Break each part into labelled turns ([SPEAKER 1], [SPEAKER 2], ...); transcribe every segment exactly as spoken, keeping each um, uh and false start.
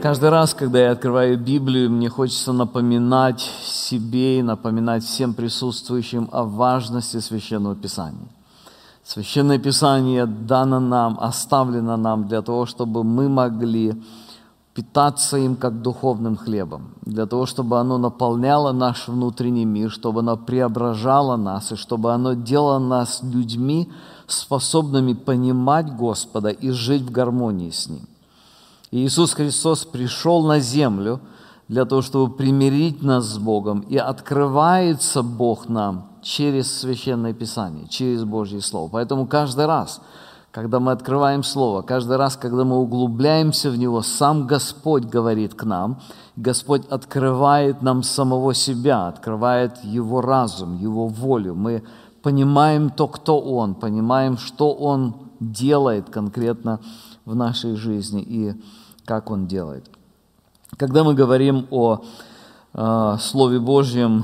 [SPEAKER 1] Каждый раз, когда я открываю Библию, мне хочется напоминать себе и напоминать всем присутствующим о важности Священного Писания. Священное Писание дано нам, оставлено нам для того, чтобы мы могли питаться им как духовным хлебом, для того, чтобы оно наполняло наш внутренний мир, чтобы оно преображало нас, и чтобы оно делало нас людьми, способными понимать Господа и жить в гармонии с Ним. И Иисус Христос пришел на землю для того, чтобы примирить нас с Богом, и открывается Бог нам через Священное Писание, через Божье Слово. Поэтому каждый раз, когда мы открываем Слово, каждый раз, когда мы углубляемся в него, сам Господь говорит к нам, Господь открывает нам самого себя, открывает Его разум, Его волю. Мы понимаем то, кто Он, понимаем, что Он делает конкретно в нашей жизни и как Он делает. Когда мы говорим о э, Слове Божьем,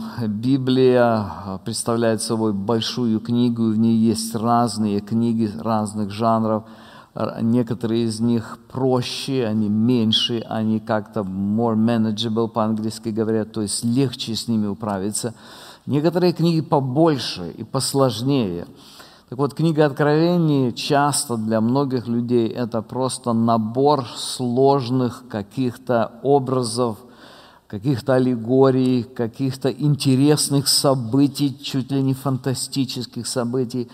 [SPEAKER 1] Библия представляет собой большую книгу, в ней есть разные книги разных жанров. Некоторые из них проще, они меньше, они как-то more manageable, по-английски говорят, то есть легче с ними управиться. Некоторые книги побольше и посложнее. Так вот, книга Откровений часто для многих людей это просто набор сложных каких-то образов, каких-то аллегорий, каких-то интересных событий, чуть ли не фантастических событий.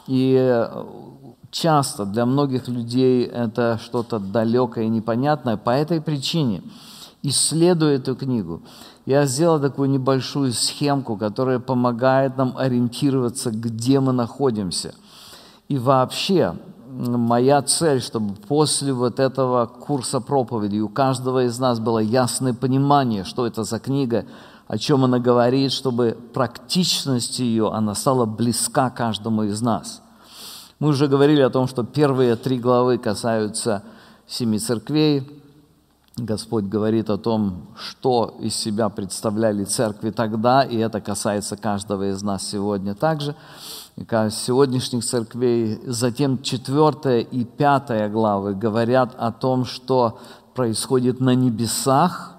[SPEAKER 1] И часто для многих людей это что-то далекое и непонятное. По этой причине, исследуя эту книгу, я сделал такую небольшую схемку, которая помогает нам ориентироваться, где мы находимся. И вообще, моя цель, чтобы после вот этого курса проповеди у каждого из нас было ясное понимание, что это за книга, о чем она говорит, чтобы практичность ее, она стала близка каждому из нас. Мы уже говорили о том, что первые три главы касаются семи церквей. Господь говорит о том, что из себя представляли церкви тогда, и это касается каждого из нас сегодня также, сегодняшних церквей. Затем четвертая и пятая главы говорят о том, что происходит на небесах,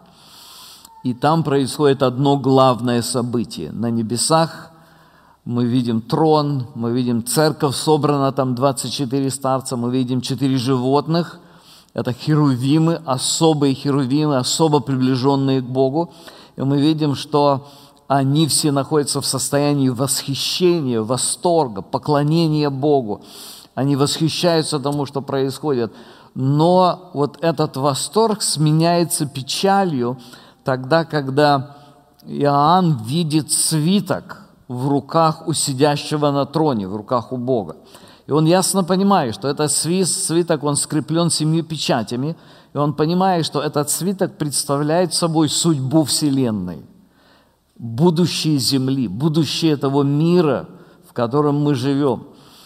[SPEAKER 1] и там происходит одно главное событие. На небесах мы видим трон, мы видим церковь, собрана там двадцать четыре старца, мы видим четыре животных. Это херувимы, особые херувимы, особо приближенные к Богу. И мы видим, что они все находятся в состоянии восхищения, восторга, поклонения Богу. Они восхищаются тому, что происходит. Но вот этот восторг сменяется печалью тогда, когда Иоанн видит свиток в руках у сидящего на троне, в руках у Бога. И он ясно понимает, что этот свиток, он скреплен семью печатями, и он понимает, что этот свиток представляет собой судьбу Вселенной, будущее Земли, будущее того мира, в котором мы живем.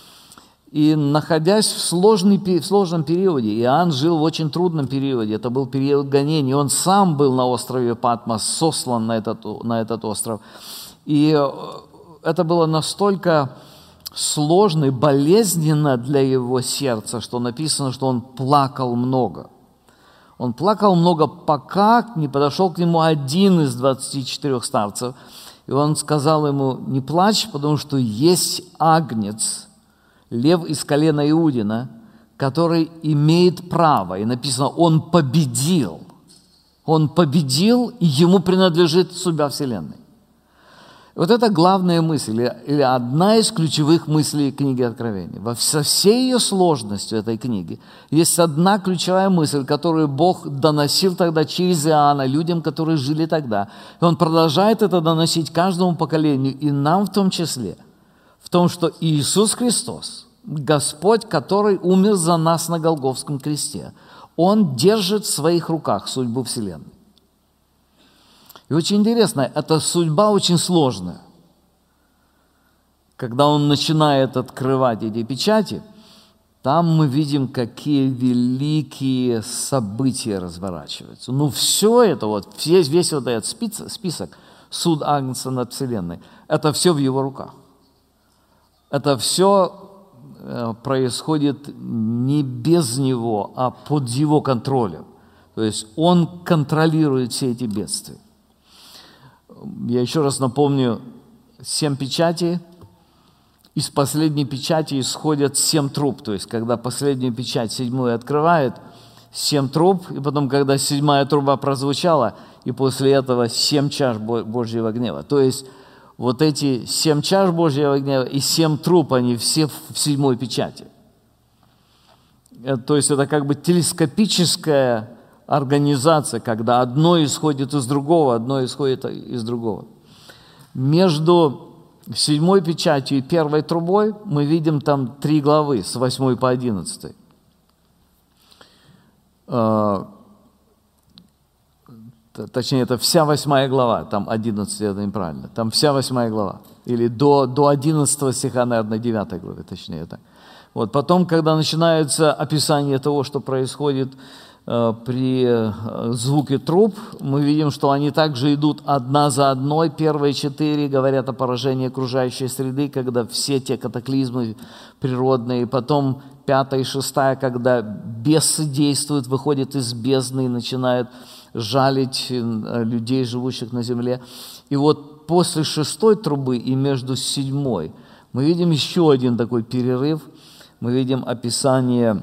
[SPEAKER 1] И находясь в, сложный, в сложном периоде, Иоанн жил в очень трудном периоде, это был период гонений, он сам был на острове Патмос, сослан на этот, на этот остров. И это было настолько сложно и болезненно для его сердца, что написано, что он плакал много. Он плакал много, пока не подошел к нему один из двадцати четырех старцев, и он сказал ему: не плачь, потому что есть агнец, лев из колена Иудина, который имеет право, и написано, он победил. Он победил, и ему принадлежит судьба Вселенной. Вот это главная мысль, или, или одна из ключевых мыслей книги Откровения. Во, со всей ее сложностью этой книги есть одна ключевая мысль, которую Бог доносил тогда через Иоанна людям, которые жили тогда. И Он продолжает это доносить каждому поколению, и нам в том числе, в том, что Иисус Христос, Господь, который умер за нас на Голгофском кресте, Он держит в своих руках судьбу Вселенной. И очень интересно, эта судьба очень сложная. Когда он начинает открывать эти печати, там мы видим, какие великие события разворачиваются. Ну, все это, вот, весь, весь вот этот список, список, суд Агнца над Вселенной, это все в его руках. Это все происходит не без него, а под его контролем. То есть Он контролирует все эти бедствия. Я еще раз напомню, семь печатей. Из последней печати исходят семь труб. То есть, когда последнюю печать, седьмую, открывает, семь труб, и потом, когда седьмая труба прозвучала, и после этого семь чаш Божьего гнева. То есть, вот эти семь чаш Божьего гнева и семь труб, они все в седьмой печати. То есть, это как бы телескопическая организация, когда одно исходит из другого, одно исходит из другого. Между седьмой печатью и первой трубой мы видим там три главы, с восьмой по одиннадцатой. Точнее, это вся восьмая глава, там одиннадцать, это неправильно, там вся восьмая глава. Или до, до одиннадцатого стиха, наверное, девятой главы, точнее это. Вот. Потом, когда начинается описание того, что происходит э, при э, звуке труб, мы видим, что они также идут одна за одной. Первые четыре говорят о поражении окружающей среды, когда все те катаклизмы природные. Потом пятая и шестая, когда бесы действуют, выходят из бездны и начинают жалить людей, живущих на земле. И вот после шестой трубы и между седьмой мы видим еще один такой перерыв. Мы видим описание,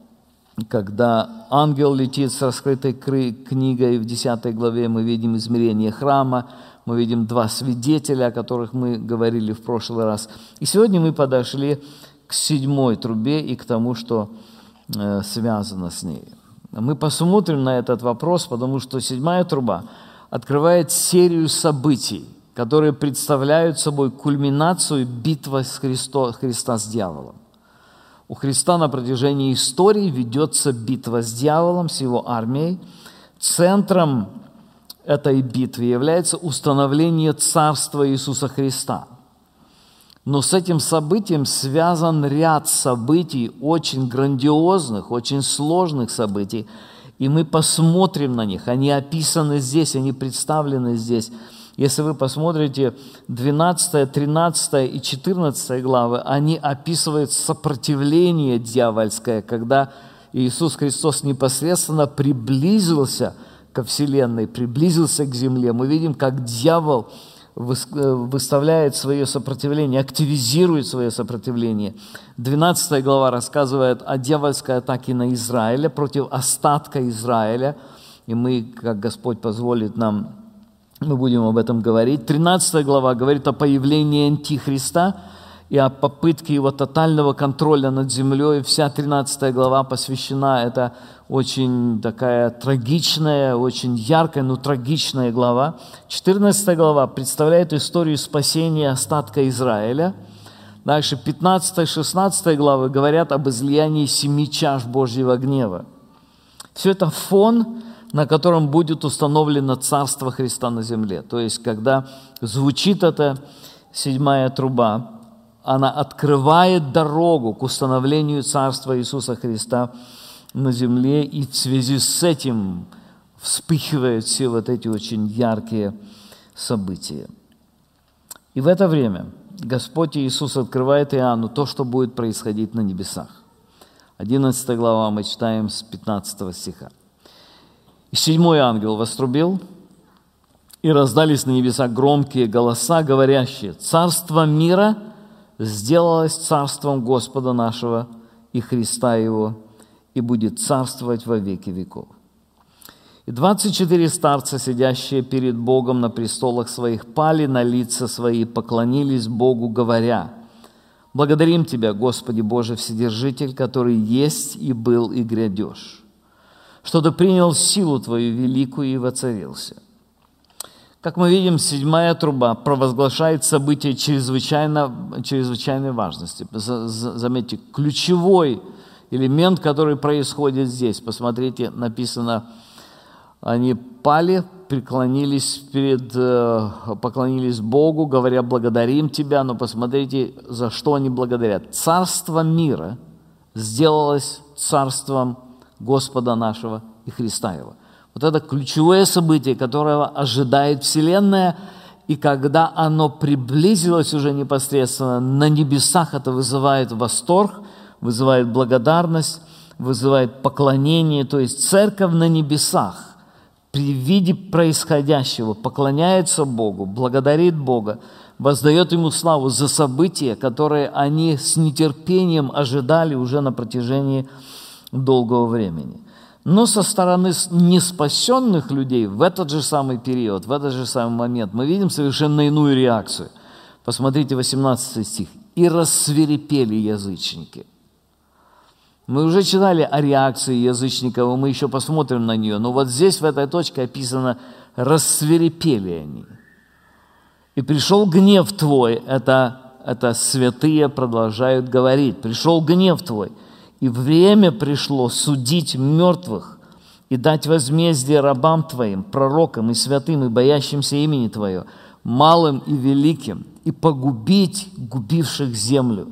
[SPEAKER 1] когда ангел летит с раскрытой книгой, в десятой главе мы видим измерение храма, мы видим два свидетеля, о которых мы говорили в прошлый раз. И сегодня мы подошли к седьмой трубе и к тому, что э, связано с ней. Мы посмотрим на этот вопрос, потому что седьмая труба открывает серию событий, которые представляют собой кульминацию битвы с Христо, Христа с дьяволом. У Христа на протяжении истории ведется битва с дьяволом, с его армией. Центром этой битвы является установление царства Иисуса Христа. Но с этим событием связан ряд событий, очень грандиозных, очень сложных событий, и мы посмотрим на них. Они описаны здесь, они представлены здесь. Если вы посмотрите двенадцатая, тринадцатая и четырнадцатая главы, они описывают сопротивление дьявольское, когда Иисус Христос непосредственно приблизился ко Вселенной, приблизился к земле. Мы видим, как дьявол выставляет свое сопротивление, активизирует свое сопротивление. двенадцатая глава рассказывает о дьявольской атаке на Израиля, против остатка Израиля. И мы, как Господь позволит нам, мы будем об этом говорить. тринадцатая глава говорит о появлении Антихриста и о попытке его тотального контроля над землей. Вся тринадцатая глава посвящена, это очень такая трагичная, очень яркая, но трагичная глава. четырнадцатая глава представляет историю спасения остатка Израиля. Дальше пятнадцатая, шестнадцатая главы говорят об излиянии семи чаш Божьего гнева. Все это фон, на котором будет установлено царство Христа на земле. То есть, когда звучит эта седьмая труба, она открывает дорогу к установлению царства Иисуса Христа на земле, и в связи с этим вспыхивают все вот эти очень яркие события. И в это время Господь Иисус открывает Иоанну то, что будет происходить на небесах. одиннадцатая глава мы читаем с пятнадцатого стиха. «И седьмой ангел вострубил, и раздались на небесах громкие голоса, говорящие: Царство мира сделалось царством Господа нашего и Христа Его, и будет царствовать во веки веков. И двадцать четыре старца, сидящие перед Богом на престолах своих, пали на лица свои, поклонились Богу, говоря: Благодарим Тебя, Господи Боже Вседержитель, который есть и был и грядешь, что Ты принял силу Твою великую и воцарился». Как мы видим, седьмая труба провозглашает событие чрезвычайно, чрезвычайной важности. Заметьте, ключевой элемент, который происходит здесь. Посмотрите, написано: они пали, преклонились перед, поклонились Богу, говоря: благодарим Тебя. Но посмотрите, за что они благодарят. Царство мира сделалось царством Господа нашего и Христа Его. Вот это ключевое событие, которого ожидает Вселенная, и когда оно приблизилось уже непосредственно на небесах, это вызывает восторг, вызывает благодарность, вызывает поклонение, то есть церковь на небесах при виде происходящего поклоняется Богу, благодарит Бога, воздает Ему славу за события, которые они с нетерпением ожидали уже на протяжении долгого времени. Но со стороны неспасенных людей в этот же самый период, в этот же самый момент мы видим совершенно иную реакцию. Посмотрите восемнадцатый стих. «И рассвирепели язычники». Мы уже читали о реакции язычников, и мы еще посмотрим на нее. Но вот здесь, в этой точке, описано «рассвирепели они». «И пришел гнев твой», это, это святые продолжают говорить, «пришел гнев твой, и время пришло судить мертвых и дать возмездие рабам твоим, пророкам и святым, и боящимся имени Твое, малым и великим, и погубить губивших землю».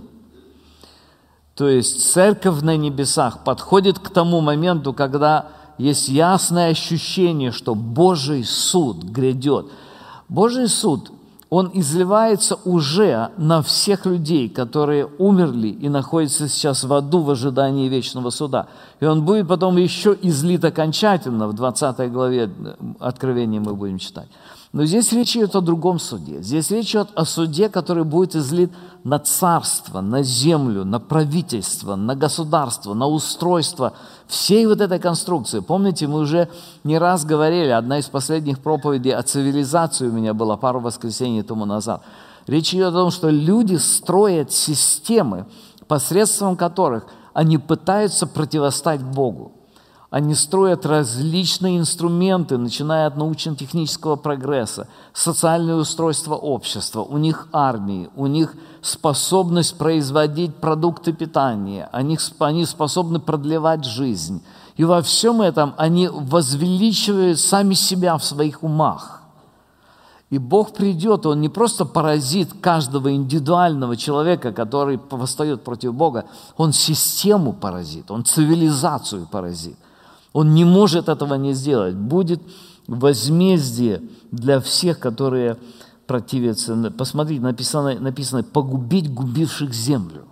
[SPEAKER 1] То есть церковь на небесах подходит к тому моменту, когда есть ясное ощущение, что Божий суд грядет. Божий суд, он изливается уже на всех людей, которые умерли и находятся сейчас в аду в ожидании вечного суда. И он будет потом еще излит окончательно, в двадцатой главе Откровения мы будем читать. Но здесь речь идет о другом суде. Здесь речь идет о суде, который будет излит на царство, на землю, на правительство, на государство, на устройство всей вот этой конструкции. Помните, мы уже не раз говорили, одна из последних проповедей о цивилизации у меня была пару воскресений тому назад. Речь идет о том, что люди строят системы, посредством которых они пытаются противостать Богу. Они строят различные инструменты, начиная от научно-технического прогресса, социальное устройство общества, у них армии, у них способность производить продукты питания, они, они способны продлевать жизнь. И во всем этом они возвеличивают сами себя в своих умах. И Бог придет, Он не просто поразит каждого индивидуального человека, который восстает против Бога, Он систему поразит, Он цивилизацию поразит. Он не может этого не сделать. Будет возмездие для всех, которые противятся. Посмотрите, написано, написано «погубить губивших землю».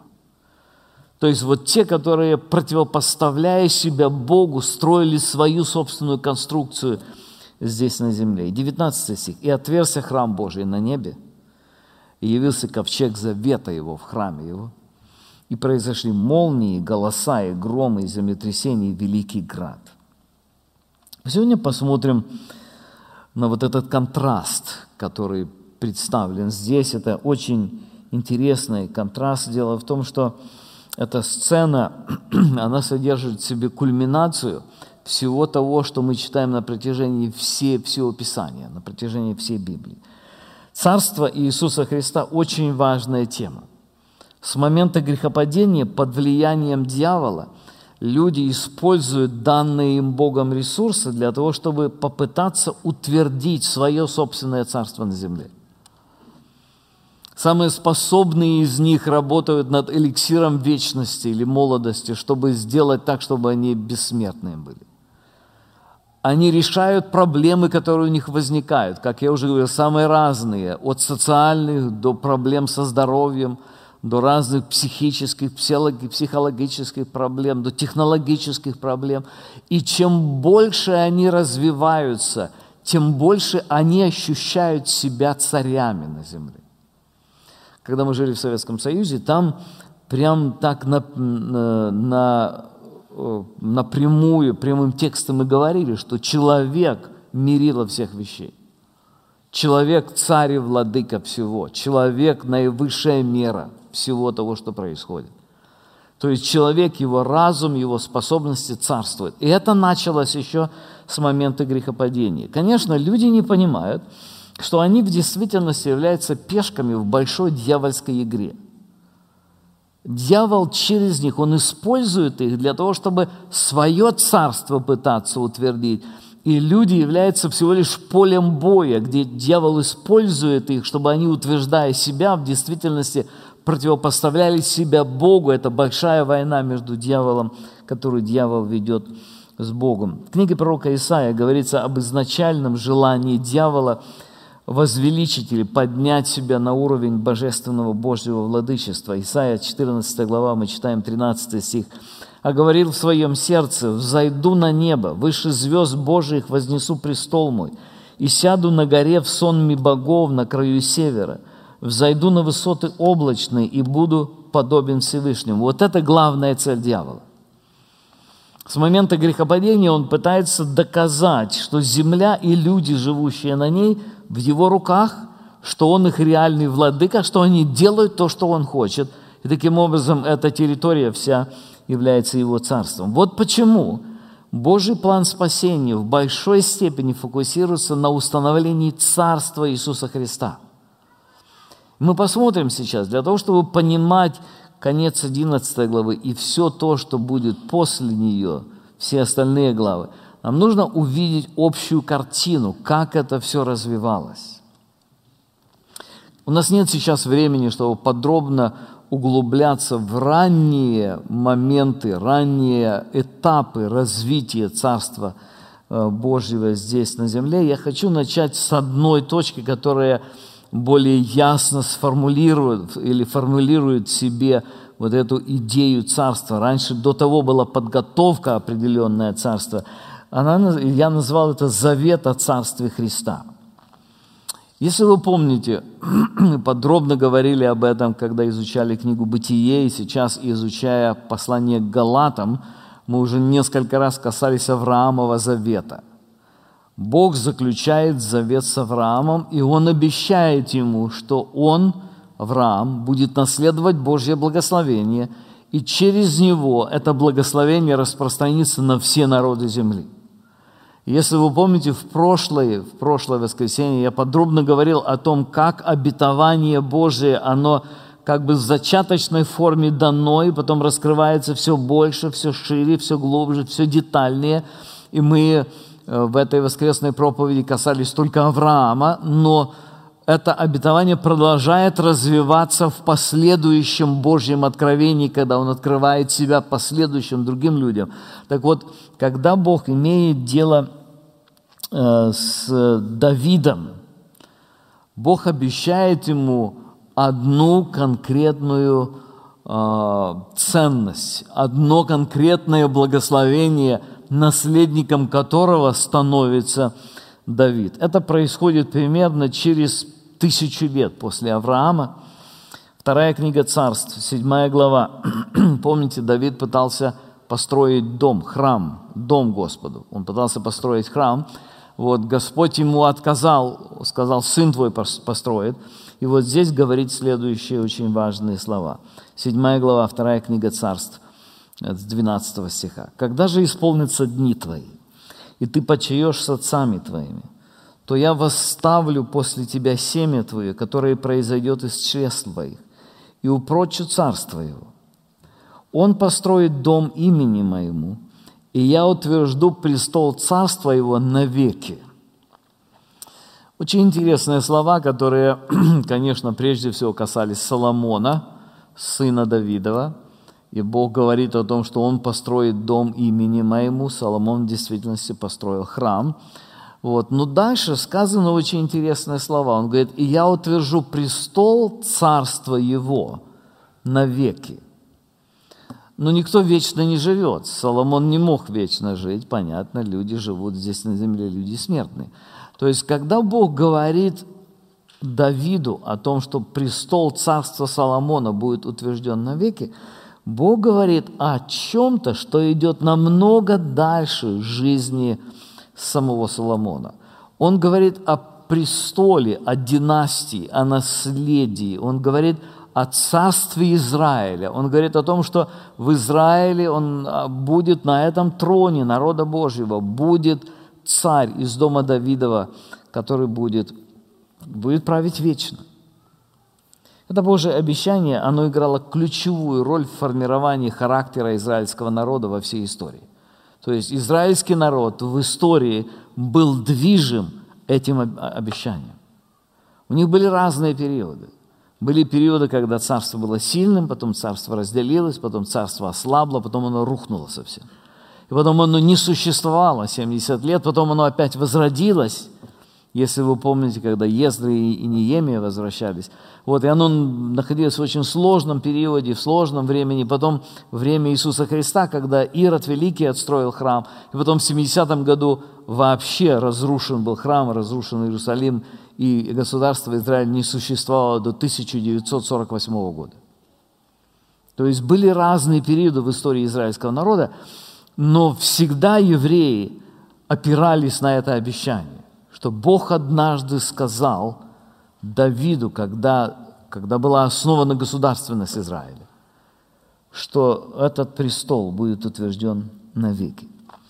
[SPEAKER 1] То есть вот те, которые, противопоставляя себя Богу, строили свою собственную конструкцию здесь на земле. девятнадцатый стих. «И отверзся храм Божий на небе, и явился ковчег завета Его в храме Его, и произошли молнии, голоса, и громы, и землетрясения, и великий град». Сегодня посмотрим на вот этот контраст, который представлен здесь. Это очень интересный контраст. Дело в том, что эта сцена, она содержит в себе кульминацию всего того, что мы читаем на протяжении всей, всего Писания, на протяжении всей Библии. Царство Иисуса Христа – очень важная тема. С момента грехопадения под влиянием дьявола люди используют данные им Богом ресурсы для того, чтобы попытаться утвердить свое собственное царство на земле. Самые способные из них работают над эликсиром вечности или молодости, чтобы сделать так, чтобы они бессмертные были. Они решают проблемы, которые у них возникают, как я уже говорил, самые разные, от социальных до проблем со здоровьем, до разных психических, психологических проблем, до технологических проблем. И чем больше они развиваются, тем больше они ощущают себя царями на земле. Когда мы жили в Советском Союзе, там прям так на, на, напрямую, прямым текстом и говорили, что человек – мерило всех вещей. Человек – царь и владыка всего. Человек – наивысшая мера всего того, что происходит. То есть человек, его разум, его способности царствуют. И это началось еще с момента грехопадения. Конечно, люди не понимают, что они в действительности являются пешками в большой дьявольской игре. Дьявол через них, он использует их для того, чтобы свое царство пытаться утвердить. И люди являются всего лишь полем боя, где дьявол использует их, чтобы они, утверждая себя, в действительности противопоставляли себя Богу. Это большая война между дьяволом, которую дьявол ведет с Богом. В книге пророка Исаия говорится об изначальном желании дьявола возвеличить или поднять себя на уровень божественного Божьего владычества. Исаия четырнадцатая глава, мы читаем тринадцатый стих. а говорил в своем сердце: «Взойду на небо, выше звезд Божиих вознесу престол мой, и сяду на горе в сонме богов на краю севера, взойду на высоты облачные и буду подобен Всевышнему». Вот это главная цель дьявола. С момента грехопадения он пытается доказать, что земля и люди, живущие на ней, в его руках, что он их реальный владыка, что они делают то, что он хочет. И таким образом эта территория вся является его царством. Вот почему Божий план спасения в большой степени фокусируется на установлении царства Иисуса Христа. Мы посмотрим сейчас, для того, чтобы понимать конец одиннадцатой главы и все то, что будет после нее, все остальные главы, нам нужно увидеть общую картину, как это все развивалось. У нас нет сейчас времени, чтобы подробно углубляться в ранние моменты, ранние этапы развития Царства Божьего здесь на земле. Я хочу начать с одной точки, которая более ясно сформулирует или формулирует в себе вот эту идею царства. Раньше до того была подготовка определенная царства. Она, я назвал это «Завет о Царстве Христа». Если вы помните, мы подробно говорили об этом, когда изучали книгу «Бытие», и сейчас, изучая послание к Галатам, мы уже несколько раз касались Авраамова завета. Бог заключает завет с Авраамом, и Он обещает ему, что он, Авраам, будет наследовать Божье благословение, и через него это благословение распространится на все народы земли. Если вы помните, в прошлое, в прошлое воскресенье я подробно говорил о том, как обетование Божие, оно как бы в зачаточной форме дано, и потом раскрывается все больше, все шире, все глубже, все детальнее. И мы в этой воскресной проповеди касались только Авраама, но это обетование продолжает развиваться в последующем Божьем откровении, когда Он открывает себя последующим другим людям. Так вот, когда Бог имеет дело э, с Давидом, Бог обещает ему одну конкретную э, ценность, одно конкретное благословение, наследником которого становится Давид. Это происходит примерно через тысячу лет после Авраама. Вторая книга Царств, седьмая глава. Помните, Давид пытался построить дом, храм, дом Господу. Он пытался построить храм. Вот Господь ему отказал, сказал: сын твой построит. И вот здесь говорит следующие очень важные слова. Седьмая глава, вторая книга Царств, с двенадцатого стиха. «Когда же исполнятся дни твои, и ты почаешь с отцами твоими, то я восставлю после тебя семя твое, которое произойдет из чресл твоих, и упрочу царство его. Он построит дом имени моему, и я утвержду престол царства его навеки». Очень интересные слова, которые, конечно, прежде всего касались Соломона, сына Давидова. И Бог говорит о том, что Он построит дом имени моему. Соломон в действительности построил храм. Вот. Но дальше сказаны очень интересные слова. Он говорит: «И я утвержу престол царства его навеки». Но никто вечно не живет. Соломон не мог вечно жить. Понятно, люди живут здесь на земле, люди смертные. То есть, когда Бог говорит Давиду о том, что престол царства Соломона будет утвержден навеки, Бог говорит о чем-то, что идет намного дальше жизни самого Соломона. Он говорит о престоле, о династии, о наследии. Он говорит о царстве Израиля. Он говорит о том, что в Израиле он будет на этом троне народа Божьего, будет царь из дома Давидова, который будет, будет править вечно. Это Божие обещание, оно играло ключевую роль в формировании характера израильского народа во всей истории. То есть израильский народ в истории был движим этим обещанием. У них были разные периоды. Были периоды, когда царство было сильным, потом царство разделилось, потом царство ослабло, потом оно рухнуло совсем. И потом оно не существовало семьдесят лет, потом оно опять возродилось, Если вы помните, когда Ездра и Неемия возвращались, вот, и оно находилось в очень сложном периоде, в сложном времени, потом время Иисуса Христа, когда Ирод Великий отстроил храм, и потом в семидесятом году вообще разрушен был храм, разрушен Иерусалим, и государство Израиль не существовало до тысяча девятьсот сорок восьмого года. То есть были разные периоды в истории израильского народа, но всегда евреи опирались на это обещание, что Бог однажды сказал Давиду, когда, когда была основана государственность Израиля, что этот престол будет утвержден навеки.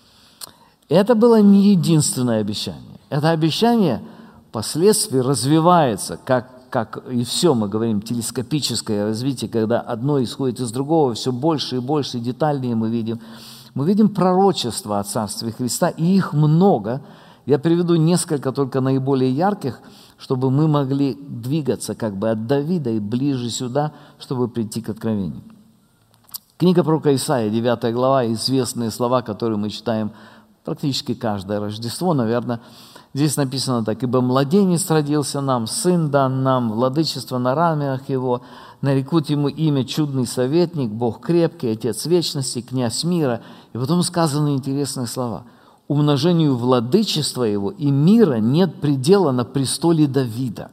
[SPEAKER 1] Это было не единственное обещание. Это обещание впоследствии развивается, как, как и все, мы говорим, телескопическое развитие, когда одно исходит из другого, все больше и больше, и детальнее мы видим. Мы видим пророчества о Царстве Христа, и их много. Я приведу несколько только наиболее ярких, чтобы мы могли двигаться как бы от Давида и ближе сюда, чтобы прийти к откровению. Книга пророка Исаия, девятая глава, известные слова, которые мы читаем практически каждое Рождество, наверное. Здесь написано так: «Ибо младенец родился нам, сын дан нам, владычество на раменах его, нарекут ему имя чудный советник, Бог крепкий, Отец вечности, князь мира». И потом сказаны интересные слова: «Умножению владычества его и мира нет предела на престоле Давида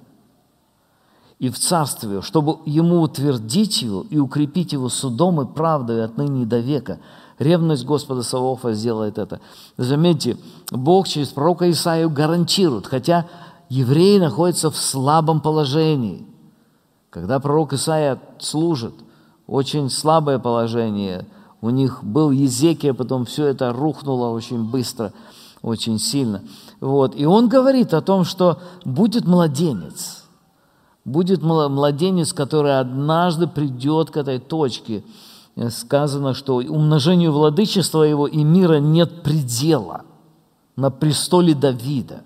[SPEAKER 1] и в царстве, чтобы ему утвердить его и укрепить его судом и правдой отныне и до века. Ревность Господа Саваофа сделает это». Заметьте, Бог через пророка Исаию гарантирует, хотя евреи находятся в слабом положении. Когда пророк Исаия служит, очень слабое положение. У них был Езекия, потом все это рухнуло очень быстро, очень сильно. Вот. И он говорит о том, что будет младенец. Будет младенец, который однажды придет к этой точке. Сказано, что умножению владычества его и мира нет предела на престоле Давида,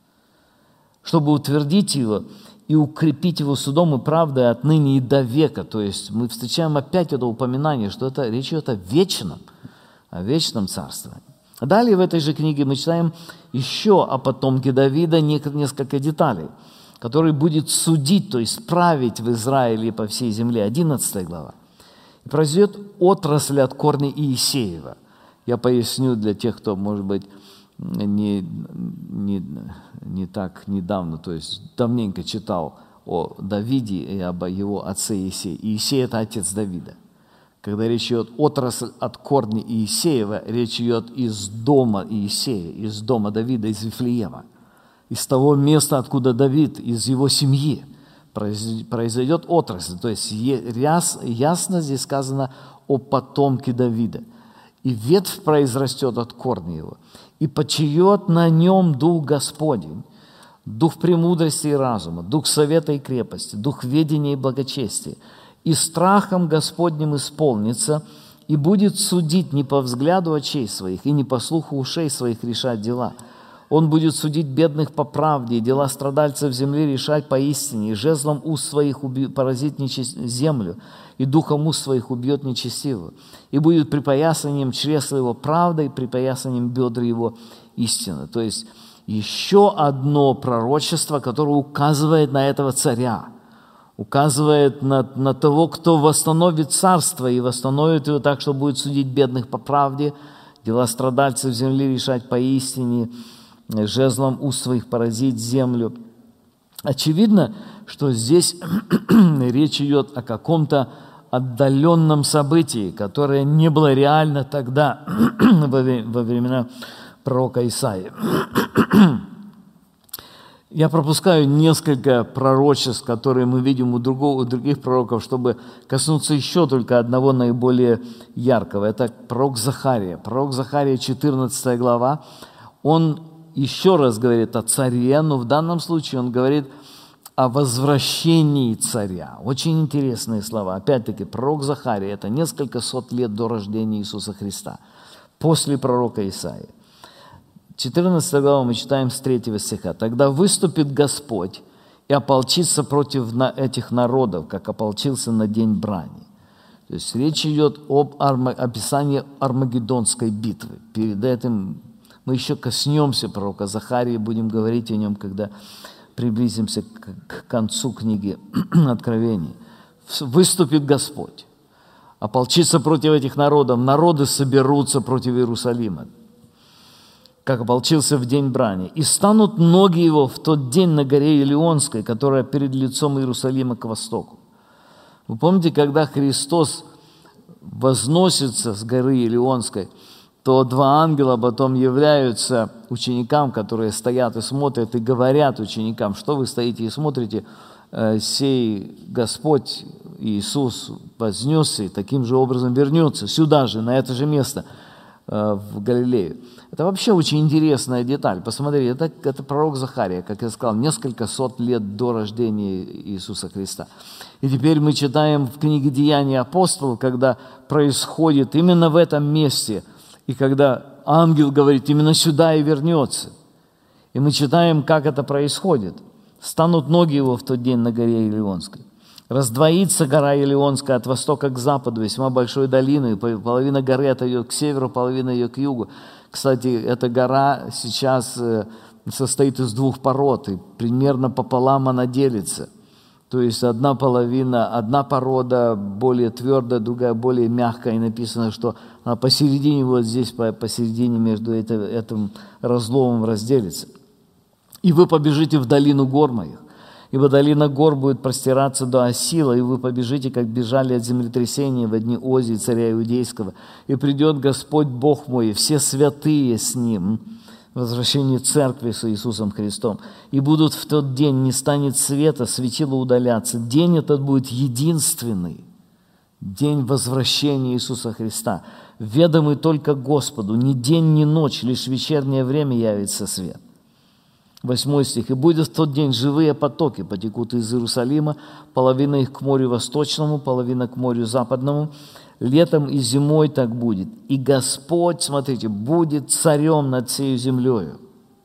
[SPEAKER 1] чтобы утвердить его и укрепить его судом и правдой отныне и до века. То есть мы встречаем опять это упоминание, что это речь идет о вечном, о вечном царствовании. Далее в этой же книге мы читаем еще о потомке Давида несколько деталей, который будет судить, то есть править в Израиле по всей земле. одиннадцатая глава. «И произойдет отрасль от корня Иисеева». Я поясню для тех, кто, может быть, не, не, не так недавно, то есть давненько читал о Давиде и об его отце Иисее. Иисей – это отец Давида. Когда речь идет отрасль от корня Иисеева, речь идет из дома Иисея, из дома Давида, из Вифлеема, из того места, откуда Давид, из его семьи произойдет отрасль. То есть ясно здесь сказано о потомке Давида. «И ветвь произрастет от корня его, и почиет на нем дух Господень, дух премудрости и разума, дух совета и крепости, дух ведения и благочестия, и страхом Господним исполнится, и будет судить не по взгляду очей своих, и не по слуху ушей своих решать дела. Он будет судить бедных по правде, и дела страдальцев земли решать по истине, и жезлом уст своих уби- поразит нечист... землю, и духом уст своих убьет нечестивого, и будет припоясанием чресла его правда, и припоясанием бедра его истина». То есть еще одно пророчество, которое указывает на этого царя, указывает на, на того, кто восстановит царство, и восстановит его так, что будет судить бедных по правде, дела страдальцев земли решать по истине, жезлом уст своих поразить землю. Очевидно, что здесь речь идет о каком-то отдаленном событии, которое не было реально тогда, во времена пророка Исаии. Я пропускаю несколько пророчеств, которые мы видим у, другого, у других пророков, чтобы коснуться еще только одного наиболее яркого. Это пророк Захария. Пророк Захария, четырнадцатая глава, он еще раз говорит о царе, но в данном случае он говорит о возвращении царя. Очень интересные слова. Опять-таки, пророк Захария – это несколько сот лет до рождения Иисуса Христа, после пророка Исаии. четырнадцатая глава мы читаем с третьего стиха. «Тогда выступит Господь и ополчится против этих народов, как ополчился на день брани». То есть речь идет об описании Армагеддонской битвы. Перед этим Мы еще коснемся пророка Захарии, будем говорить о нем, когда приблизимся к концу книги Откровений. Выступит Господь, ополчится против этих народов, народы соберутся против Иерусалима, как ополчился в день брани. И станут ноги его в тот день на горе Илионской, которая перед лицом Иерусалима к востоку. Вы помните, когда Христос возносится с горы Илионской, то два ангела потом являются ученикам, которые стоят и смотрят, и говорят ученикам: что вы стоите и смотрите, сей Господь Иисус вознесся и таким же образом вернется сюда же, на это же место, в Галилею. Это вообще очень интересная деталь. Посмотрите, это, это пророк Захария, как я сказал, несколько сот лет до рождения Иисуса Христа. И теперь мы читаем в книге «Деяния апостолов», когда происходит именно в этом месте, и когда ангел говорит: именно сюда и вернется. И мы читаем, как это происходит. «Станут ноги его в тот день на горе Илионской. Раздвоится гора Илионская от востока к западу, весьма большой долиной, половина горы отойдет к северу, половина ее к югу». Кстати, эта гора сейчас состоит из двух пород, и примерно пополам она делится. То есть одна половина, одна порода более твердая, другая более мягкая, и написано, что она посередине, вот здесь, посередине между это, этим разломом разделится. «И вы побежите в долину гор моих, ибо долина гор будет простираться до Осила, и вы побежите, как бежали от землетрясения в дни Озии, царя Иудейского. И придет Господь Бог мой, и все святые с Ним, возвращение церкви с Иисусом Христом. И будут в тот день, не станет света, светило удаляться. День этот будет единственный, день возвращения Иисуса Христа, ведомый только Господу. Ни день, ни ночь, лишь в вечернее время явится свет». Восьмой стих. «И будет в тот день живые потоки потекут из Иерусалима, половина их к морю восточному, половина к морю западному. Летом и зимой так будет. И Господь, смотрите, будет царем над всей землею.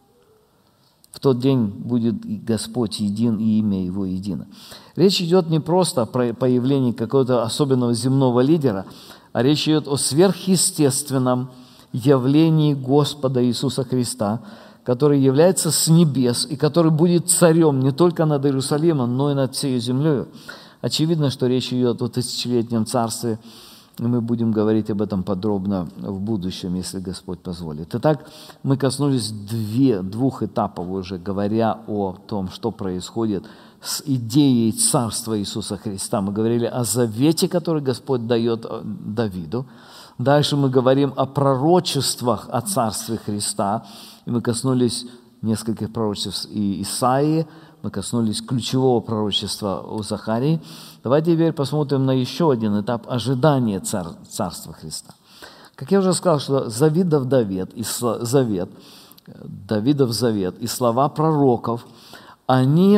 [SPEAKER 1] В тот день будет и Господь един, и имя Его едино». Речь идет не просто о появлении какого-то особенного земного лидера, а речь идет о сверхъестественном явлении Господа Иисуса Христа, который является с небес и который будет царем не только над Иерусалимом, но и над всей землей. Очевидно, что речь идет о тысячелетнем царстве, и мы будем говорить об этом подробно в будущем, если Господь позволит. Итак, мы коснулись две, двух этапов уже, говоря о том, что происходит с идеей царства Иисуса Христа. Мы говорили о завете, который Господь дает Давиду. Дальше мы говорим о пророчествах о царстве Христа. И мы коснулись нескольких пророчеств и Исаии, мы коснулись ключевого пророчества о Захарии. Давайте теперь посмотрим на еще один этап ожидания цар, Царства Христа. Как я уже сказал, что Давидов завет, и завет, Давидов завет и слова пророков, они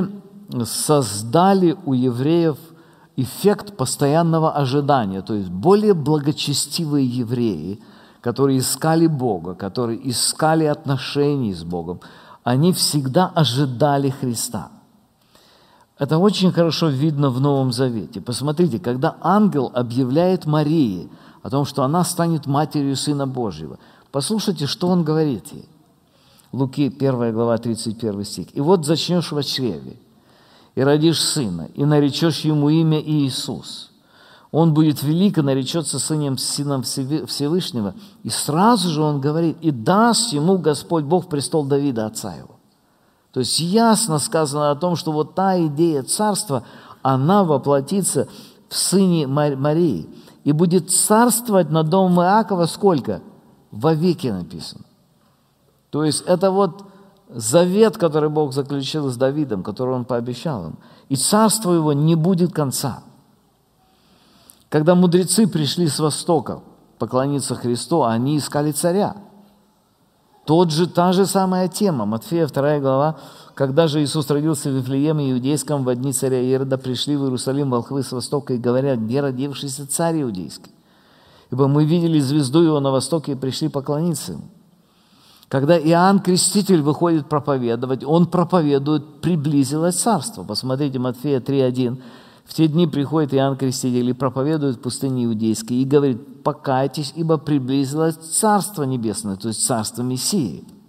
[SPEAKER 1] создали у евреев эффект постоянного ожидания, то есть более благочестивые евреи, которые искали Бога, которые искали отношений с Богом, они всегда ожидали Христа. Это очень хорошо видно в Новом Завете. Посмотрите, когда ангел объявляет Марии о том, что она станет матерью Сына Божьего, послушайте, что он говорит ей. Луки первая глава, тридцать первый стих. «И вот зачнешь во чреве, и родишь сына, и наречешь ему имя Иисус. Он будет велик и наречется сыном, сыном Всевышнего». И сразу же он говорит: «И даст ему Господь Бог престол Давида, отца его». То есть ясно сказано о том, что вот та идея царства, она воплотится в сыне Марии и будет царствовать над домом Иакова сколько? Вовеки написано. То есть это вот завет, который Бог заключил с Давидом, который Он пообещал им. И царство его не будет конца. Когда мудрецы пришли с востока поклониться Христу, они искали царя. Тот же, та же самая тема. Матфея вторая глава. «Когда же Иисус родился в Вифлееме Иудейском во дни царя Ирода, пришли в Иерусалим волхвы с востока и говорят: где родившийся царь Иудейский? Ибо мы видели звезду его на востоке и пришли поклониться ему». Когда Иоанн Креститель выходит проповедовать, он проповедует: приблизилось царство. Посмотрите, Матфея три один. «В те дни приходит Иоанн Креститель и проповедует в пустыне Иудейской и говорит: покайтесь, ибо приблизилось Царство Небесное», то есть Царство Мессии.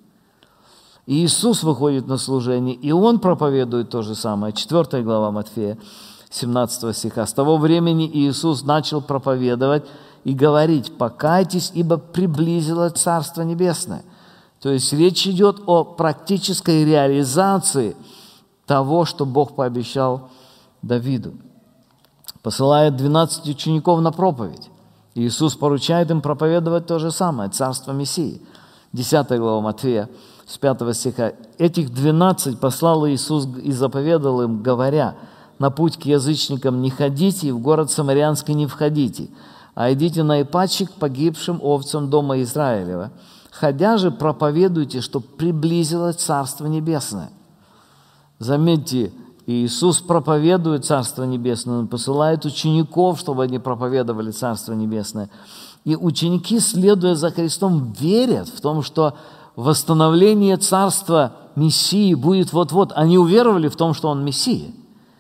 [SPEAKER 1] И Иисус выходит на служение, и Он проповедует то же самое. Четвертая глава Матфея, семнадцатого стиха. «С того времени Иисус начал проповедовать и говорить: покайтесь, ибо приблизилось Царство Небесное». То есть речь идет о практической реализации того, что Бог пообещал Давиду. Посылает двенадцать учеников на проповедь. Иисус поручает им проповедовать то же самое, Царство Мессии. Десятая глава Матфея, с пятого стиха. «Этих двенадцать послал Иисус и заповедал им, говоря: на путь к язычникам не ходите, и в город Самарянский не входите, а идите на Ипатчи к погибшим овцам дома Израилева. Ходя же, проповедуйте, что приблизилось Царство Небесное». Заметьте, Иисус проповедует Царство Небесное, Он посылает учеников, чтобы они проповедовали Царство Небесное. И ученики, следуя за Христом, верят в том, что восстановление Царства Мессии будет вот-вот. Они уверовали в том, что Он Мессия.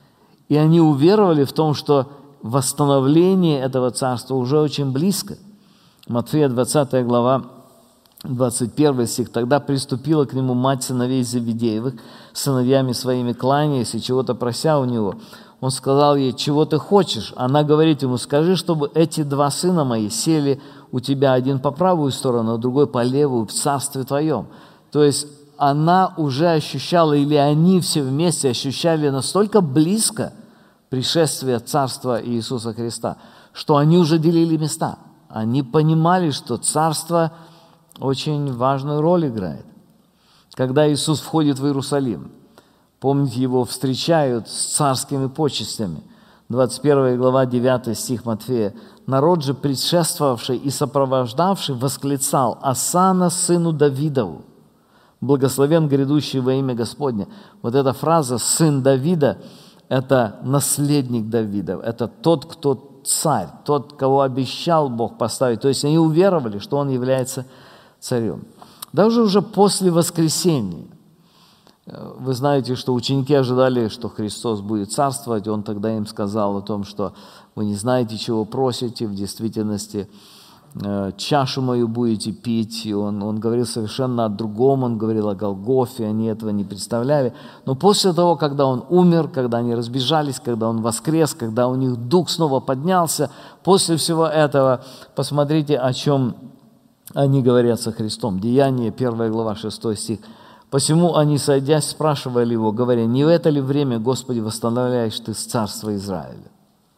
[SPEAKER 1] И они уверовали в том, что восстановление этого Царства уже очень близко. Матфея, двадцатая глава, двадцать первый стих. «Тогда приступила к нему мать сыновей Зеведеевых, сыновьями своими кланяясь и чего-то прося у него. Он сказал ей: чего ты хочешь? Она говорит ему: скажи, чтобы эти два сына мои сели у тебя, один по правую сторону, а другой по левую, в царстве твоем». То есть она уже ощущала, или они все вместе ощущали настолько близко пришествие Царства Иисуса Христа, что они уже делили места. Они понимали, что Царство очень важную роль играет. Когда Иисус входит в Иерусалим, помните, Его встречают с царскими почестями. двадцать первая глава, девятый стих Матфея. «Народ же, предшествовавший и сопровождавший, восклицал: Осанна сыну Давидову! Благословен грядущий во имя Господне». Вот эта фраза «сын Давида» – это наследник Давида, это тот, кто царь, тот, кого обещал Бог поставить. То есть они уверовали, что Он является царем. Даже уже после воскресения, вы знаете, что ученики ожидали, что Христос будет царствовать. Он тогда им сказал о том, что вы не знаете, чего просите, в действительности чашу мою будете пить. И он, он говорил совершенно о другом, он говорил о Голгофе, они этого не представляли. Но после того, когда он умер, когда они разбежались, когда он воскрес, когда у них дух снова поднялся, после всего этого, посмотрите, о чем они говорят со Христом. Деяние, первая глава, шестой стих. «Посему они, сойдясь, спрашивали Его, говоря: не в это ли время, Господи, восстановляешь Ты царство Израиля?»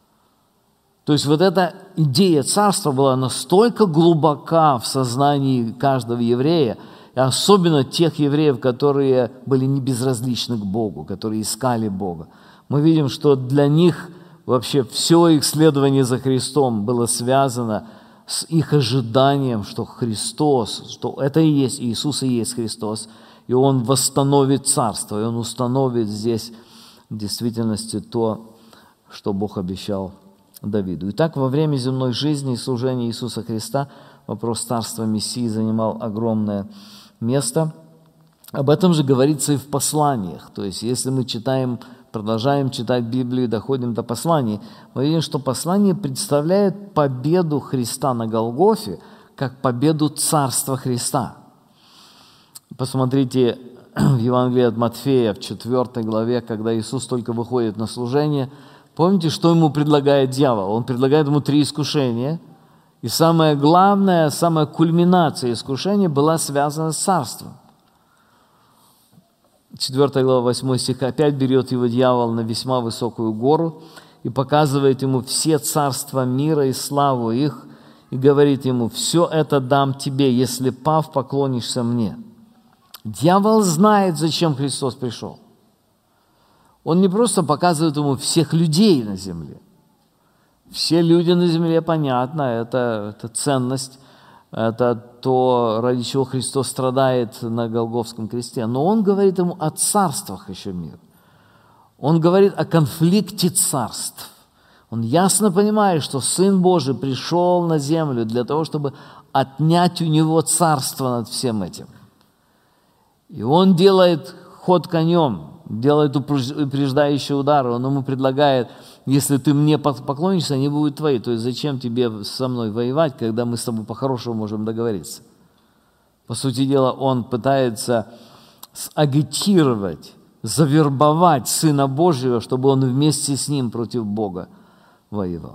[SPEAKER 1] То есть вот эта идея царства была настолько глубока в сознании каждого еврея, и особенно тех евреев, которые были не безразличны к Богу, которые искали Бога. Мы видим, что для них вообще все их следование за Христом было связано с их ожиданием, что Христос, что это и есть Иисус, и есть Христос, и Он восстановит царство, и Он установит здесь в действительности то, что Бог обещал Давиду. Итак, во время земной жизни и служения Иисуса Христа вопрос царства Мессии занимал огромное место. Об этом же говорится и в посланиях. То есть, если мы читаем, продолжаем читать Библию, доходим до посланий, мы видим, что послание представляет победу Христа на Голгофе как победу царства Христа. Посмотрите в Евангелии от Матфея, в четвёртой главе, когда Иисус только выходит на служение. Помните, что ему предлагает дьявол? Он предлагает ему три искушения. И самое главное, самая кульминация искушения была связана с царством. четвёртая глава, восьмой стих. «Опять берет его дьявол на весьма высокую гору и показывает ему все царства мира и славу их, и говорит ему: все это дам тебе, если, пав, поклонишься мне». Дьявол знает, зачем Христос пришел. Он не просто показывает ему всех людей на земле. Все люди на земле, понятно, это, это ценность, это то, ради чего Христос страдает на Голгофском кресте. Но Он говорит ему о царствах еще мира. Он говорит о конфликте царств. Он ясно понимает, что Сын Божий пришел на землю для того, чтобы отнять у Него царство над всем этим. И Он делает ход конем, делает упреждающий удар. Он ему предлагает: если ты мне поклонишься, они будут твои. То есть зачем тебе со мной воевать, когда мы с тобой по-хорошему можем договориться? По сути дела, он пытается сагитировать, завербовать Сына Божьего, чтобы он вместе с ним против Бога воевал.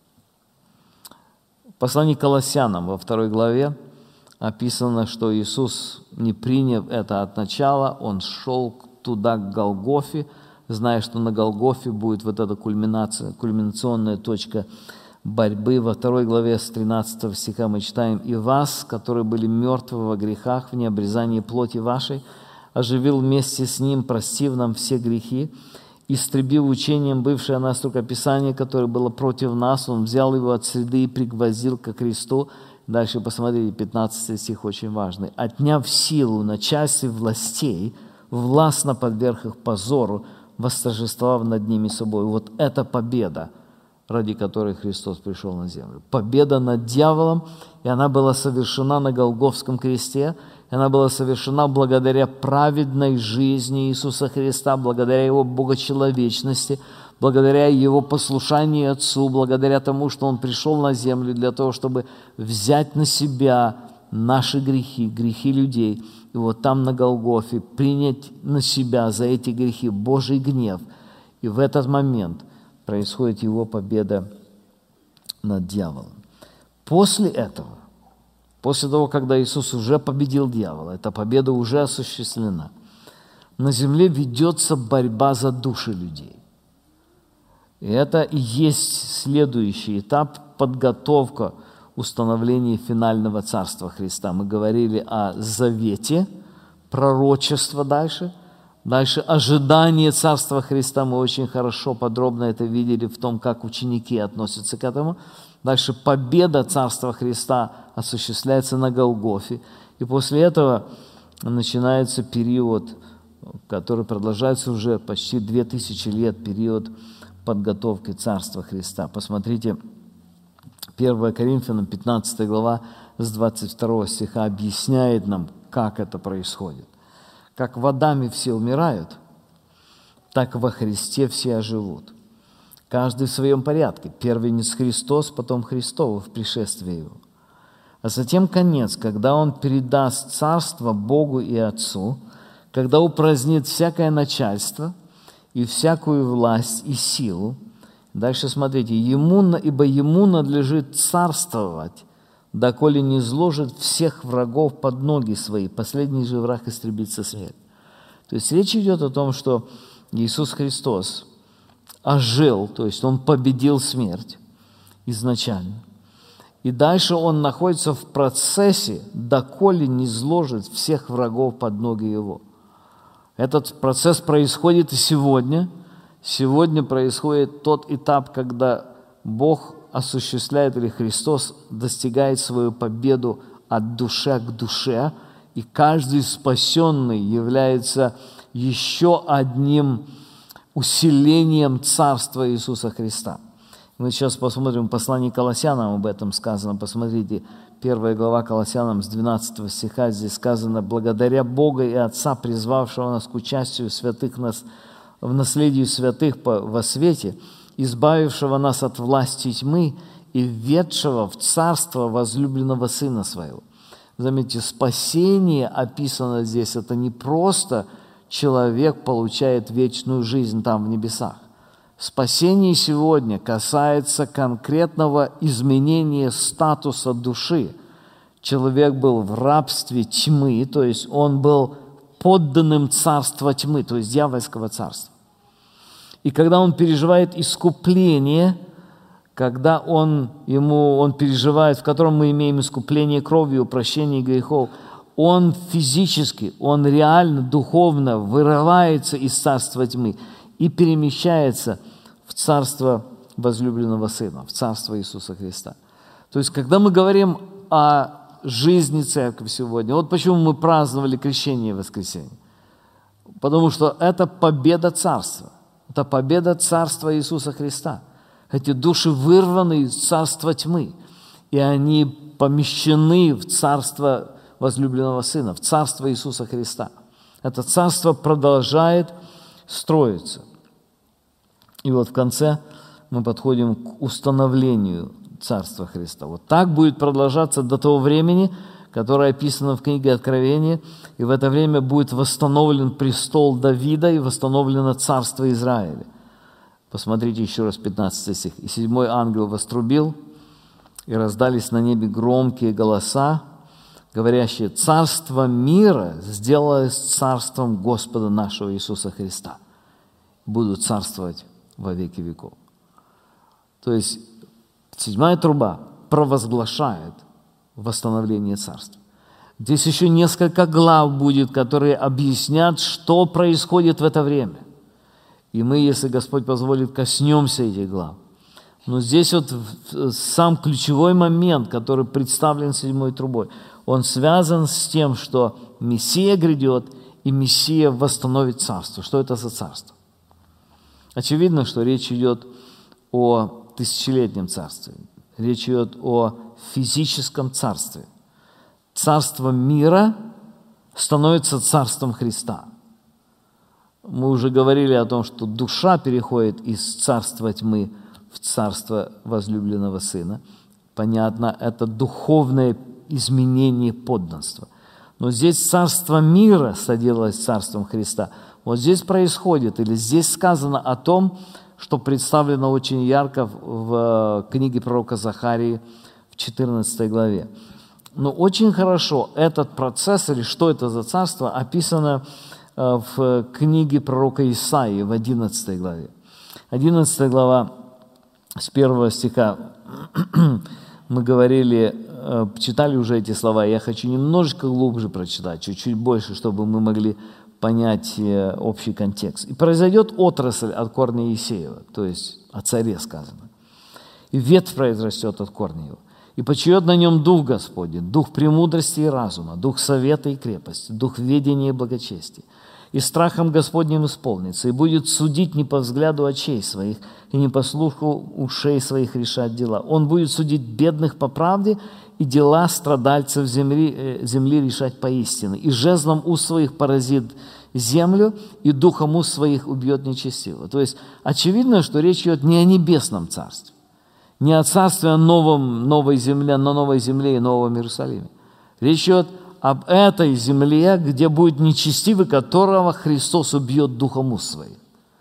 [SPEAKER 1] В послании к Колоссянам во второй главе описано, что Иисус, не приняв это от начала, Он шел туда, к Голгофе, зная, что на Голгофе будет вот эта кульминация, кульминационная точка борьбы. Во второй главе с тринадцатого стиха мы читаем: «И вас, которые были мертвы во грехах, в необрезании плоти вашей, оживил вместе с Ним, простив нам все грехи, истребив учением бывшее о нас рукописание, которое было против нас, Он взял его от среды и пригвоздил ко кресту». Дальше посмотрите, пятнадцатый стих очень важный. «Отняв силу начальств и властей, властно подверг их позору, восторжествовав над ними собой». Вот это победа, ради которой Христос пришел на землю. Победа над дьяволом, и она была совершена на Голгофском кресте, и она была совершена благодаря праведной жизни Иисуса Христа, благодаря Его богочеловечности, благодаря Его послушанию Отцу, благодаря тому, что Он пришел на землю для того, чтобы взять на себя наши грехи, грехи людей, и вот там на Голгофе принять на себя за эти грехи Божий гнев. И в этот момент происходит Его победа над дьяволом. После этого, после того, когда Иисус уже победил дьявола, эта победа уже осуществлена, на земле ведется борьба за души людей. И это и есть следующий этап – подготовка установления финального Царства Христа. Мы говорили о завете, пророчество дальше. Дальше ожидание Царства Христа. Мы очень хорошо, подробно это видели в том, как ученики относятся к этому. Дальше победа Царства Христа осуществляется на Голгофе. И после этого начинается период, который продолжается уже почти две тысячи лет, период подготовки Царства Христа. Посмотрите, первое Коринфянам, пятнадцатая глава, с двадцать второго стиха объясняет нам, как это происходит. «Как в Адаме все умирают, так во Христе все оживут. Каждый в своем порядке. Первенец Христос, потом Христов в пришествии Его. А затем конец, когда Он передаст царство Богу и Отцу, когда упразднит всякое начальство и всякую власть и силу». Дальше смотрите. «Ему, ибо Ему надлежит царствовать, доколе не изложит всех врагов под ноги свои, последний же враг истребится смерть». То есть речь идет о том, что Иисус Христос ожил, то есть Он победил смерть изначально. И дальше Он находится в процессе, доколе не изложит всех врагов под ноги Его. Этот процесс происходит и сегодня. Сегодня происходит тот этап, когда Бог осуществляет, или Христос достигает свою победу от души к душе, и каждый спасенный является еще одним усилением Царства Иисуса Христа. Мы сейчас посмотрим послание к Колоссянам, об этом сказано. Посмотрите, первая глава Колоссянам с двенадцатого стиха, здесь сказано: «Благодаря Бога и Отца, призвавшего нас к участию святых нас в наследии святых во свете, избавившего нас от власти тьмы и введшего в царство возлюбленного Сына Своего». Заметьте, спасение описано здесь, это не просто человек получает вечную жизнь там в небесах. Спасение сегодня касается конкретного изменения статуса души. Человек был в рабстве тьмы, то есть он был подданным царства тьмы, то есть дьявольского царства. И когда он переживает искупление, когда он, ему, он переживает, в котором мы имеем искупление кровью, прощение грехов, он физически, он реально, духовно вырывается из царства тьмы и перемещается в царство возлюбленного Сына, в царство Иисуса Христа. То есть, когда мы говорим о жизни церкви сегодня, вот почему мы праздновали крещение в воскресенье. Потому что это победа царства. Это победа царства Иисуса Христа. Эти души вырваны из царства тьмы, и они помещены в царство возлюбленного Сына, в царство Иисуса Христа. Это царство продолжает строиться. И вот в конце мы подходим к установлению Царства Христа. Вот так будет продолжаться до того времени, которое описано в книге Откровения, и в это время будет восстановлен престол Давида и восстановлено царство Израиля. Посмотрите еще раз пятнадцатый стих. «И седьмой ангел вострубил, и раздались на небе громкие голоса, говорящие: царство мира сделалось царством Господа нашего Иисуса Христа. Будут царствовать во веки веков». То есть седьмая труба провозглашает восстановление царства. Здесь еще несколько глав будет, которые объяснят, что происходит в это время. И мы, если Господь позволит, коснемся этих глав. Но здесь вот сам ключевой момент, который представлен седьмой трубой, он связан с тем, что Мессия грядет, и Мессия восстановит царство. Что это за царство? Очевидно, что речь идет о тысячелетнем царстве. Речь идет о физическом царстве. Царство мира становится царством Христа. Мы уже говорили о том, что душа переходит из царства тьмы в царство возлюбленного Сына. Понятно, это духовное изменение подданства. Но здесь царство мира соделалось царством Христа. Вот здесь происходит, или здесь сказано о том, что представлено очень ярко в книге пророка Захарии в четырнадцатой главе. Но очень хорошо этот процесс, или что это за царство, описано в книге пророка Исаии в одиннадцатой главе. одиннадцатая глава, с первого стиха мы говорили, читали уже эти слова. Я хочу немножечко глубже прочитать, чуть-чуть больше, чтобы мы могли понять общий контекст. «И произойдет отрасль от корня Иисеева», то есть о царе сказано, «и ветвь произрастет от корня его, и почиет на нем Дух Господень, Дух премудрости и разума, Дух совета и крепости, Дух ведения и благочестия, и страхом Господним исполнится, и будет судить не по взгляду очей своих, и не по слуху ушей своих решать дела. Он будет судить бедных по правде, и дела страдальцев земли, земли решать поистине. И жезлом уст своих поразит землю, и духом уст своих убьет нечестивого». То есть очевидно, что речь идет не о небесном царстве, не о царстве, о новом, новой земле, на новой земле и новом Иерусалиме. Речь идет об этой земле, где будет нечестивый, которого Христос убьет духом уст своих.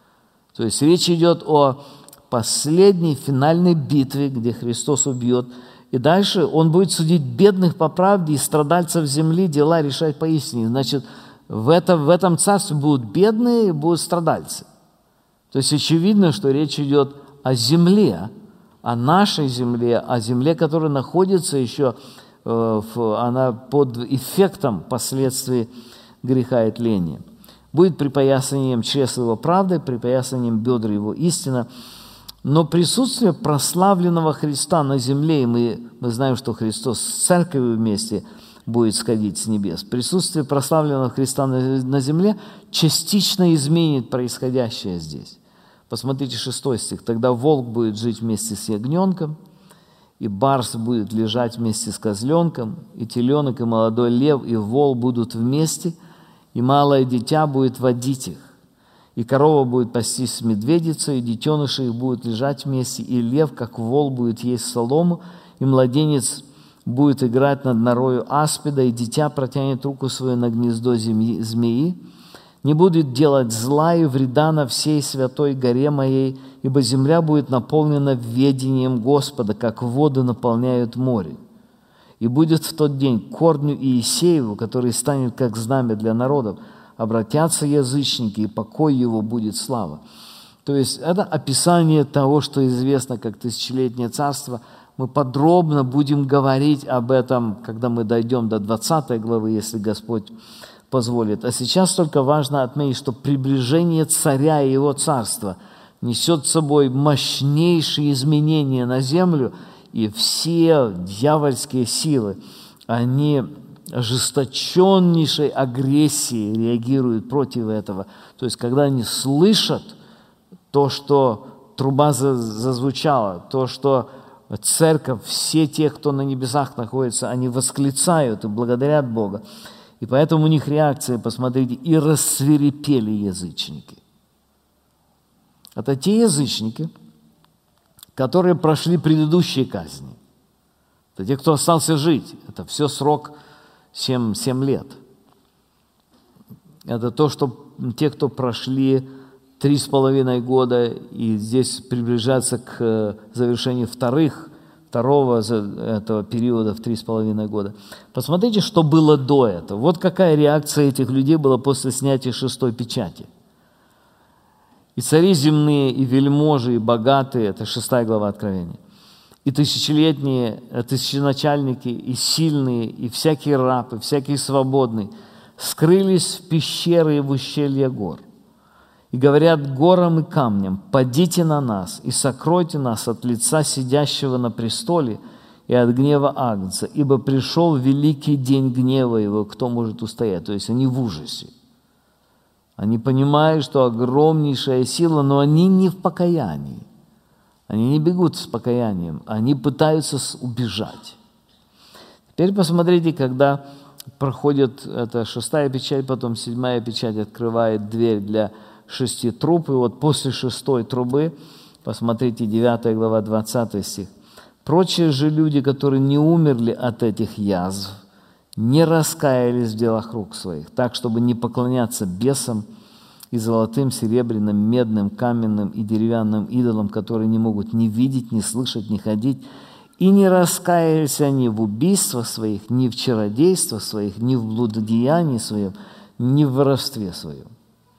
[SPEAKER 1] То есть речь идет о последней финальной битве, где Христос убьет. И дальше Он будет судить бедных по правде и страдальцев земли, дела решать поистине. Значит, в, это, в этом царстве будут бедные и будут страдальцы. То есть очевидно, что речь идет о земле, о нашей земле, о земле, которая находится еще, э, в, она под эффектом последствий греха и тления. Будет припоясанием чресл его правды, припоясанием бедр его истина. Но присутствие прославленного Христа на земле, и мы, мы знаем, что Христос с церковью вместе будет сходить с небес, присутствие прославленного Христа на, на земле частично изменит происходящее здесь. Посмотрите шестой стих. «Тогда волк будет жить вместе с ягненком, и барс будет лежать вместе с козленком, и теленок, и молодой лев, и вол будут вместе, и малое дитя будет водить их. И корова будет пастись с медведицей, и детеныши их будут лежать вместе, и лев, как вол, будет есть солому, и младенец будет играть над норою аспида, и дитя протянет руку свою на гнездо земли, змеи. Не будет делать зла и вреда на всей святой горе моей, ибо земля будет наполнена ведением Господа, как воды наполняют море. И будет в тот день корню Иисееву, который станет как знамя для народов, обратятся язычники, и покой его будет слава». То есть это описание того, что известно как тысячелетнее царство. Мы подробно будем говорить об этом, когда мы дойдем до двадцатой главы, если Господь позволит. А сейчас только важно отметить, что приближение царя и его царства несет с собой мощнейшие изменения на землю, и все дьявольские силы, они ожесточеннейшей агрессией реагируют против этого. То есть, когда они слышат то, что труба зазвучала, то, что церковь, все те, кто на небесах находится, они восклицают и благодарят Бога. И поэтому у них реакция, посмотрите, «и рассвирепели язычники». Это те язычники, которые прошли предыдущие казни. Это те, кто остался жить. Это все срок семь, семь лет. Это то, что те, кто прошли три с половиной года и здесь приближаются к завершению вторых, второго этого периода в три с половиной года. Посмотрите, что было до этого. Вот какая реакция этих людей была после снятия шестой печати. И цари земные, и вельможи, и богатые, это шестая глава Откровения, и тысячелетние, тысяченачальники, и сильные, и всякий раб, и всякий свободный скрылись в пещеры и в ущелья гор. И говорят горам и камням: падите на нас и сокройте нас от лица сидящего на престоле и от гнева Агнца, ибо пришел великий день гнева его, кто может устоять? То есть они в ужасе. Они понимают, что огромнейшая сила, но они не в покаянии. Они не бегут с покаянием, они пытаются убежать. Теперь посмотрите, когда проходит эта шестая печать, потом седьмая печать открывает дверь для шести труб, и вот после шестой трубы, посмотрите, девятая глава, двадцатый стих. «Прочие же люди, которые не умерли от этих язв, не раскаялись в делах рук своих, так, чтобы не поклоняться бесам и золотым, серебряным, медным, каменным и деревянным идолам, которые не могут ни видеть, ни слышать, ни ходить, и не раскаялись они в убийствах своих, ни в чародействах своих, ни в блудодеянии своем, ни в воровстве своем».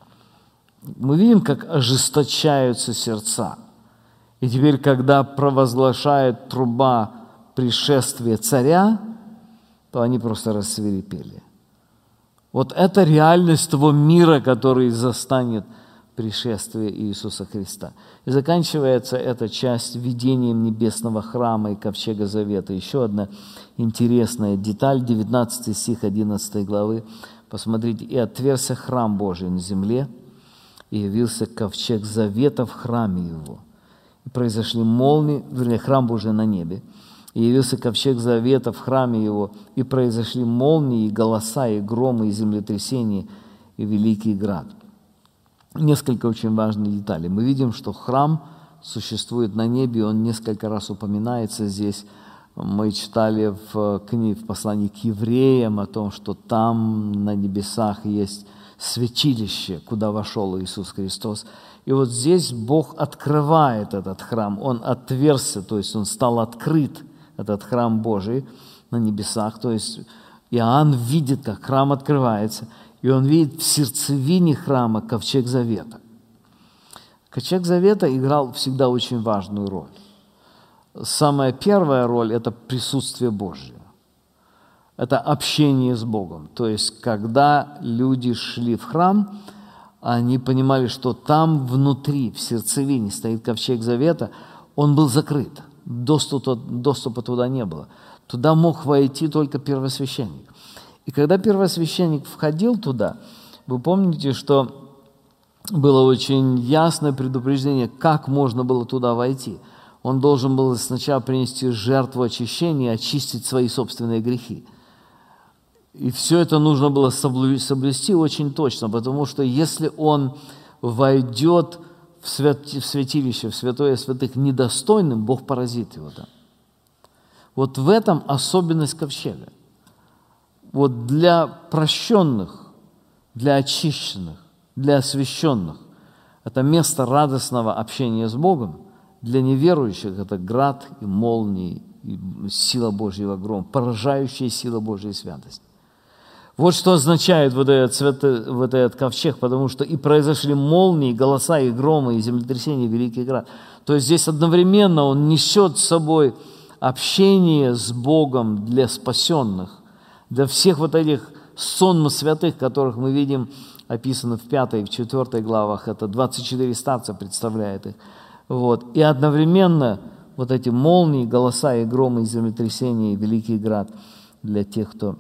[SPEAKER 1] Мы видим, как ожесточаются сердца. И теперь, когда провозглашает труба пришествия царя, то они просто рассвирепели. Вот это реальность того мира, который застанет пришествие Иисуса Христа. И заканчивается эта часть видением небесного храма и ковчега завета. Еще одна интересная деталь, девятнадцатый стих одиннадцатой главы. Посмотрите: «И отверзся храм Божий на земле, и явился ковчег завета в храме его. И произошли молнии, вернее, храм Божий на небе, и явился ковчег завета в храме его, и произошли молнии, и голоса, и громы, и землетрясения, и великий град». Несколько очень важных деталей. Мы видим, что храм существует на небе, он несколько раз упоминается здесь. Мы читали в книге, в послании к евреям о том, что там на небесах есть святилище, куда вошел Иисус Христос. И вот здесь Бог открывает этот храм, он отверзся, то есть он стал открыт, этот храм Божий на небесах. То есть Иоанн видит, как храм открывается, и он видит в сердцевине храма ковчег завета. Ковчег завета играл всегда очень важную роль. Самая первая роль – это присутствие Божье. Это общение с Богом. То есть, когда люди шли в храм, они понимали, что там внутри, в сердцевине стоит ковчег завета, он был закрыт, доступа, доступа туда не было. Туда мог войти только первосвященник. И когда первосвященник входил туда, вы помните, что было очень ясное предупреждение, как можно было туда войти. Он должен был сначала принести жертву очищения и очистить свои собственные грехи. И все это нужно было соблюсти очень точно, потому что если он войдет в, свят... в святилище, в святое святых недостойным, Бог поразит его там. Вот в этом особенность ковчега. Вот для прощенных, для очищенных, для освященных это место радостного общения с Богом. Для неверующих это град и молнии, и сила Божьего грома, поражающая сила Божьей святости. Вот что означает вот этот, свято, вот этот ковчег, потому что и произошли молнии, голоса, и громы, и землетрясения, и великий град. То есть здесь одновременно он несет с собой общение с Богом для спасенных, для всех вот этих сонмов святых, которых мы видим описано в пятой и в четвертой главах. Это двадцать четыре старца представляет их. Вот. И одновременно вот эти молнии, голоса, и громы, и землетрясения, и великий град для тех, кто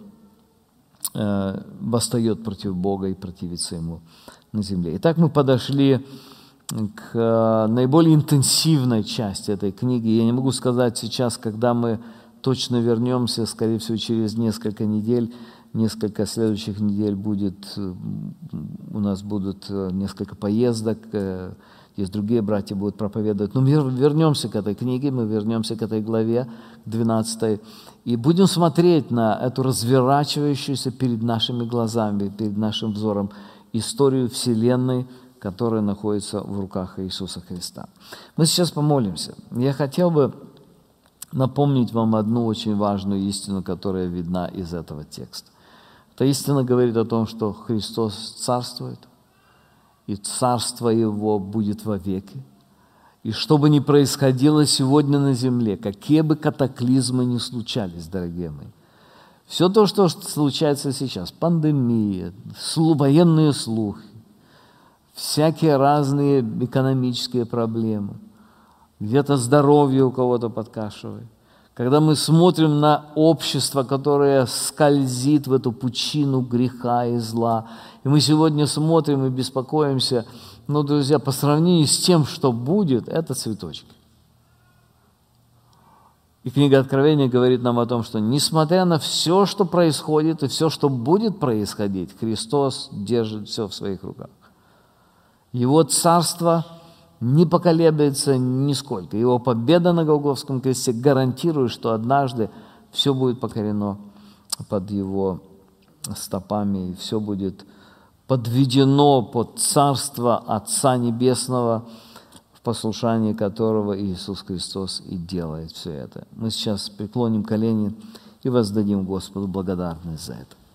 [SPEAKER 1] э, восстает против Бога и противится Ему на земле. Итак, мы подошли к э, наиболее интенсивной части этой книги. Я не могу сказать сейчас, когда мы точно вернемся, скорее всего, через несколько недель. несколько следующих недель будет, у нас будут несколько поездок, есть другие братья будут проповедовать. Но мы вернемся к этой книге, мы вернемся к этой главе, двенадцатой, и будем смотреть на эту разворачивающуюся перед нашими глазами, перед нашим взором историю Вселенной, которая находится в руках Иисуса Христа. Мы сейчас помолимся. Я хотел бы напомнить вам одну очень важную истину, которая видна из этого текста. Эта истина говорит о том, что Христос царствует, и царство Его будет вовеки. И что бы ни происходило сегодня на земле, какие бы катаклизмы ни случались, дорогие мои, все то, что случается сейчас, пандемия, военные слухи, всякие разные экономические проблемы, где-то здоровье у кого-то подкашивает. Когда мы смотрим на общество, которое скользит в эту пучину греха и зла, и мы сегодня смотрим и беспокоимся, но, друзья, по сравнению с тем, что будет, это цветочки. И книга Откровения говорит нам о том, что несмотря на все, что происходит и все, что будет происходить, Христос держит все в своих руках. Его царство не поколеблется нисколько. Его победа на Голгофском кресте гарантирует, что однажды все будет покорено под Его стопами, и все будет подведено под царство Отца Небесного, в послушании которого Иисус Христос и делает все это. Мы сейчас преклоним колени и воздадим Господу благодарность за это.